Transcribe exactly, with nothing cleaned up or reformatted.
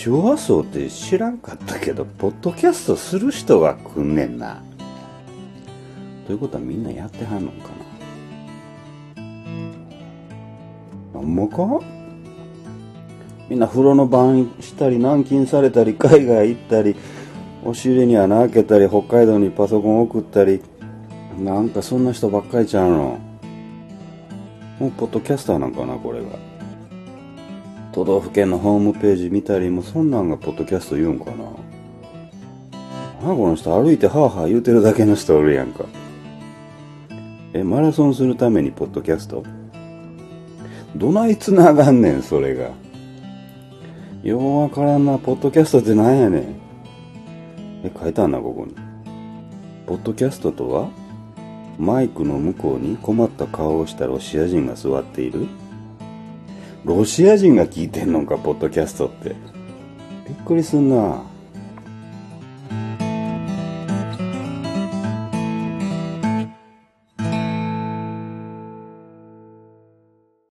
周波数って知らんかったけど、ポッドキャストする人が来んねんな。ということはみんなやってはんのかな。ほんまか？みんな風呂の番したり、軟禁されたり、海外行ったり、押し入れに穴開けたり、北海道にパソコン送ったり、なんかそんな人ばっかりちゃうの。もうポッドキャスターなんかな、これが。都道府県のホームページ見たりも、そんなんがポッドキャスト言うんかな。あ、この人歩いてハーハー言うてるだけの人おるやんか。え、マラソンするためにポッドキャスト？どないつながんねん、それが。ようわからんな、ポッドキャストってなんやねん。え、書いてあんな、ここに。ポッドキャストとは、マイクの向こうに困った顔をしたロシア人が座っている。ロシア人が聞いてんのか、ポッドキャストって。びっくりすんな。